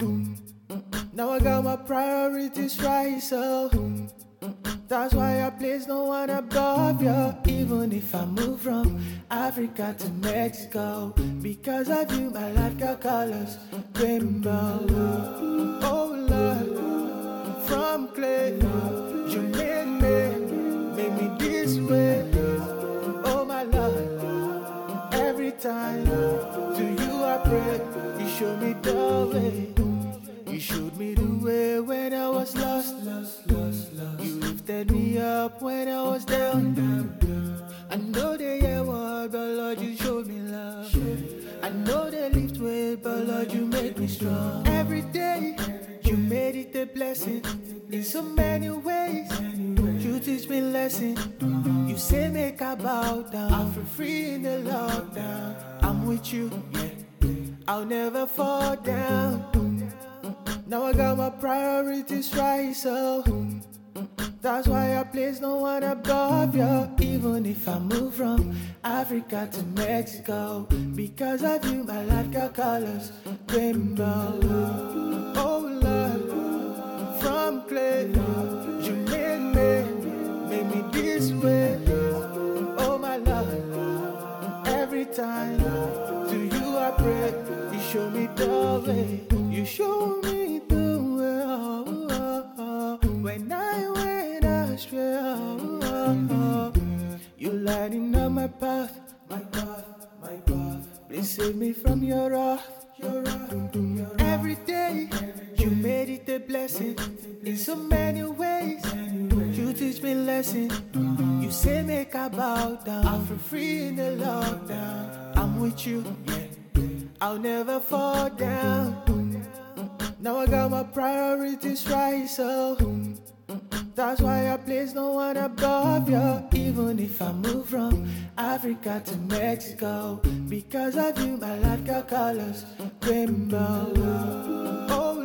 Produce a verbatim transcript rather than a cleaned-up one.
Now I got my priorities right, so that's why I place no one above you. Even if I move from Africa to Mexico, because of you my life got colors, rainbow. Oh Lord, from clay you made me, made me this way. Oh my Lord, every time to you I pray, you show me the way. You showed me the way when I was lost, lost, lost, lost. You lifted me up when I was down, down, down. I know they hear word, but Lord, you showed me love. I know they lift weight, but Lord, you made me strong. Every day, you made it a blessing in so many ways. You teach me lesson. You say make I bow down. I feel free in the lockdown. I'm with you, yeah. I'll never fall down. Now I got my priorities right, so that's why I place no one above you. Even if I move from Africa to Mexico, because of you my life got colors, rainbow. Oh Lord, from clay you made me, made me this way. Oh my Lord, every time to you I pray, you show me the way. You show me the way, oh, oh, oh. When I went astray, oh, oh, oh. You lighting up my path, my path, my path. Please save me from your wrath, your wrath. Every day, you made it a blessing in so many ways. You teach me lesson. You say make I bow down. I feel free in the lockdown. I'm with you, yeah. I'll never fall down. Now I got my priorities right, so that's why I place no one above you. Even if I move from Africa to Mexico, because of you my life got colors, rainbow. Oh